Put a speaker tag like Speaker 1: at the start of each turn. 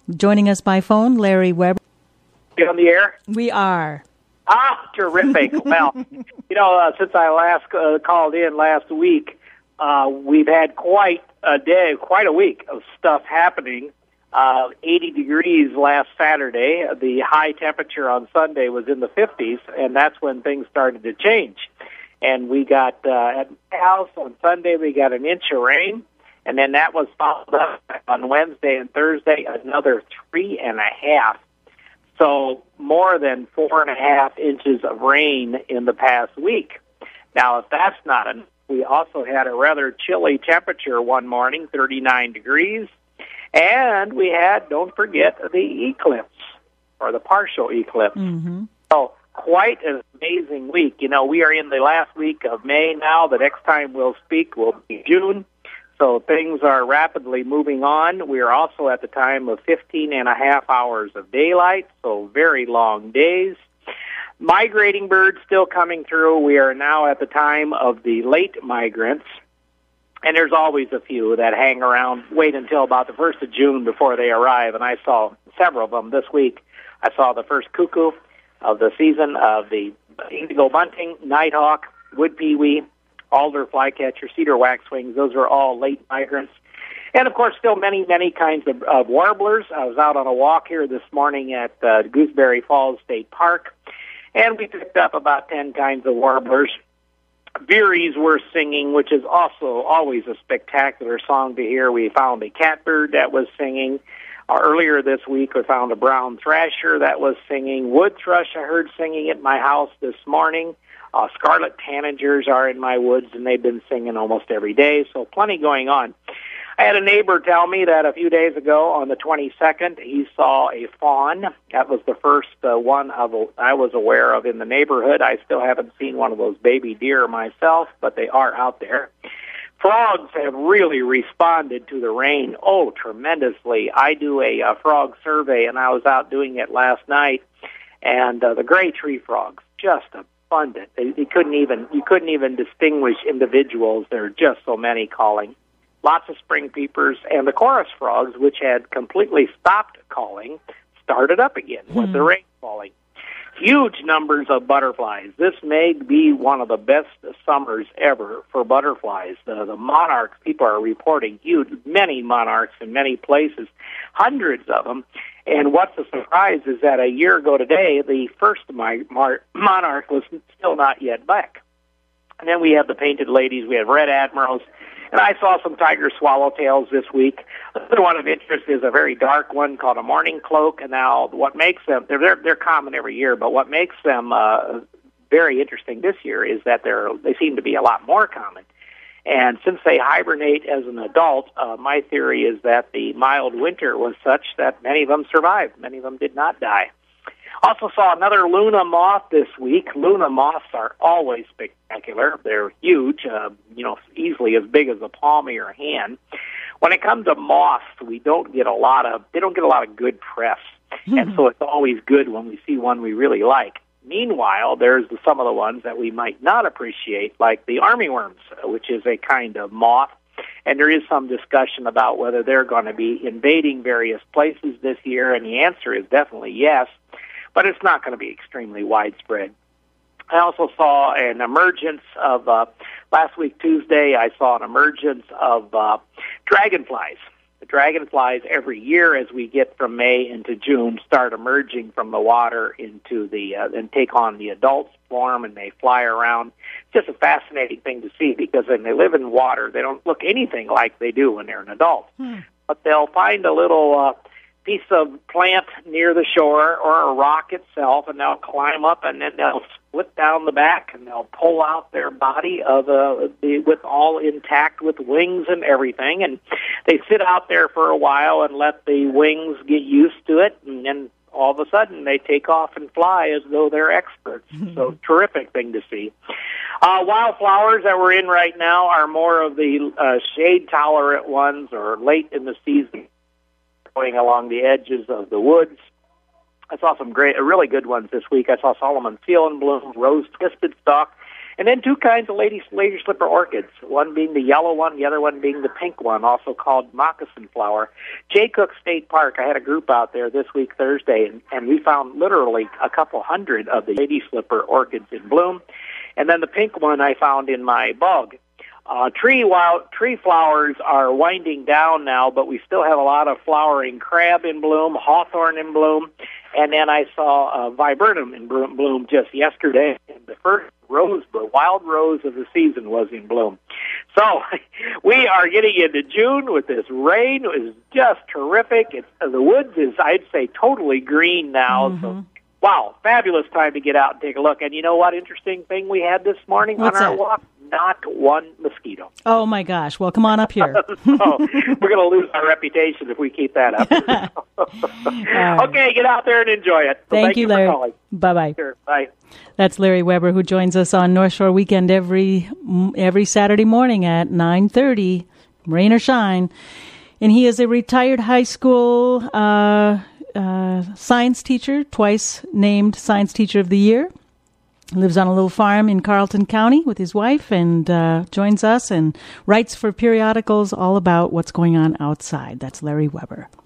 Speaker 1: Joining us by phone, Larry Weber.
Speaker 2: You on the air?
Speaker 1: We are.
Speaker 2: Ah, terrific. Well, since I last called in last week, we've had quite a week of stuff happening. 80 degrees last Saturday. The high temperature on Sunday was in the 50s, and that's when things started to change. And we got, at my house on Sunday, we got an inch of rain, and then that was followed up on Wednesday and Thursday, another 3.5. So more than 4.5 inches of rain in the past week. Now, if that's not enough, we also had a rather chilly temperature one morning, 39 degrees. And we had, don't forget, the eclipse, or the partial eclipse.
Speaker 1: Mm-hmm.
Speaker 2: So quite an amazing week. We are in the last week of May now. The next time we'll speak will be June. So things are rapidly moving on. We are also at the time of 15.5 hours of daylight, so very long days. Migrating birds still coming through. We are now at the time of the late migrants. And there's always a few that hang around, wait until about the 1st of June before they arrive. And I saw several of them this week. I saw the first cuckoo of the season of the indigo bunting, nighthawk, wood pewee, alder flycatcher, cedar waxwings. Those are all late migrants. And, of course, still many, many kinds of warblers. I was out on a walk here this morning at Gooseberry Falls State Park, and we picked up about 10 kinds of warblers. Veeries were singing, which is also always a spectacular song to hear. We found a catbird that was singing. Earlier this week, we found a brown thrasher that was singing. Wood thrush I heard singing at my house this morning. Scarlet tanagers are in my woods, and they've been singing almost every day, so plenty going on. I had a neighbor tell me that a few days ago, on the 22nd, he saw a fawn. That was the first one I was aware of in the neighborhood. I still haven't seen one of those baby deer myself, but they are out there. Frogs have really responded to the rain, tremendously. I do a frog survey, and I was out doing it last night, and the gray tree frogs, just abundant. You couldn't even distinguish individuals. There are just so many calling. Lots of spring peepers, and the chorus frogs, which had completely stopped calling, started up again with the rain falling. Huge numbers of butterflies. This may be one of the best summers ever for butterflies. The monarchs, people are reporting many monarchs in many places, hundreds of them. And what's a surprise is that a year ago today, the first monarch was still not yet back. And then we have the painted ladies, we have red admirals, and I saw some tiger swallowtails this week. Another one of interest is a very dark one called a morning cloak. And now what makes them, they're common every year, but what makes them very interesting this year is that they seem to be a lot more common. And since they hibernate as an adult, my theory is that the mild winter was such that many of them survived. Many of them did not die. Also saw another Luna moth this week. Luna moths are always spectacular. They're huge, easily as big as the palm of your hand. When it comes to moths, they don't get a lot of good press. And so it's always good when we see one we really like. Meanwhile, there's some of the ones that we might not appreciate, like the armyworms, which is a kind of moth. And there is some discussion about whether they're going to be invading various places this year, and the answer is definitely yes. But it's not going to be extremely widespread. I also saw an emergence of, last week Tuesday, I saw an emergence of dragonflies. The dragonflies every year as we get from May into June start emerging from the water into and take on the adult form, and they fly around. It's just a fascinating thing to see because when they live in water, they don't look anything like they do when they're an adult. But they'll find a little piece of plant near the shore or a rock itself, and they'll climb up, and then they'll split down the back, and they'll pull out their body with all intact with wings and everything, and they sit out there for a while and let the wings get used to it, and then all of a sudden they take off and fly as though they're experts. So terrific thing to see. Wildflowers that we're in right now are more of the shade-tolerant ones or late in the season, going along the edges of the woods. I saw some really good ones this week. I saw Solomon Seal in bloom, rose twisted stalk, And then two kinds of lady slipper orchids, one being the yellow one, the other one being the pink one, also called moccasin flower. Jay Cook State Park, I had a group out there this week, Thursday, and we found literally a couple hundred of the lady slipper orchids in bloom. And then the pink one I found in my bog. Tree flowers are winding down now, but we still have a lot of flowering crab in bloom, hawthorn in bloom, and then I saw viburnum in bloom just yesterday. And the first wild rose of the season was in bloom. So we are getting into June with this rain. It was just terrific. The woods is, I'd say, totally green now. Mm-hmm. So, wow, fabulous time to get out and take a look. And you know what interesting thing we had this morning on our walk? Not one mosquito.
Speaker 1: Oh, my gosh. Well, come on up here.
Speaker 2: So, we're going to lose our reputation if we keep that up. Okay, get out there and enjoy it. So
Speaker 1: thank you, Larry.
Speaker 2: For calling.
Speaker 1: Bye-bye.
Speaker 2: Sure, bye.
Speaker 1: That's Larry Weber, who joins us on North Shore Weekend every Saturday morning at 9:30, rain or shine. And he is a retired high school science teacher, twice named Science Teacher of the Year. Lives on a little farm in Carleton County with his wife and joins us and writes for periodicals all about what's going on outside. That's Larry Weber.